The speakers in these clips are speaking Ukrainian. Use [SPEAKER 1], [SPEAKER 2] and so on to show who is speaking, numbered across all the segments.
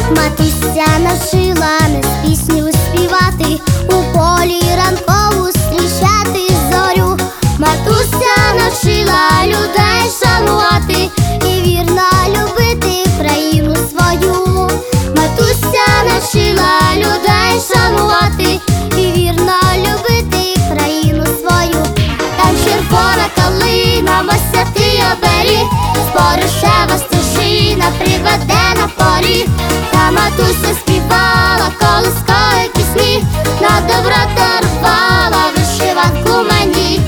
[SPEAKER 1] Матуся навчила нас пісню співати, у полі ранкову зустрічати зорю. Матуся навчила людей шанувати і вірно любити країну свою. Матуся навчила людей шанувати і вірно любити країну свою. Там червона калина, мосяти обері, спорушева стежина приведе на порі. Та матуся співала колискові пісні, на добро дарувала вишиванку мені.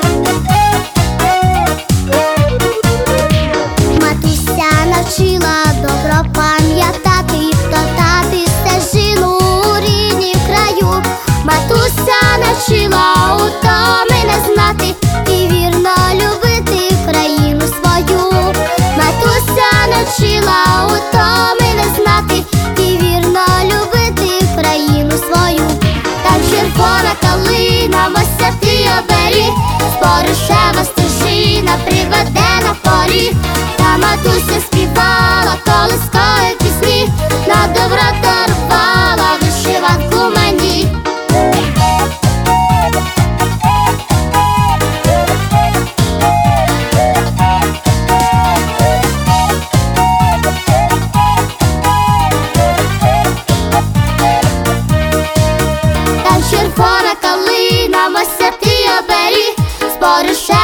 [SPEAKER 1] Матуся навчила добро пам'ятати, топтати стежину у ріднім краю. Матуся навчила утоми не знати і вірно любити країну свою. Матуся навчила утоми не знати і вірно любити країну свою. Там червона калина, мосяти обері, спорушева стежина приведе на порі. Та матуся співала колискові пісні, на добро дарувала вишиванку мені. Там червона калина, мосяти обері, спорушева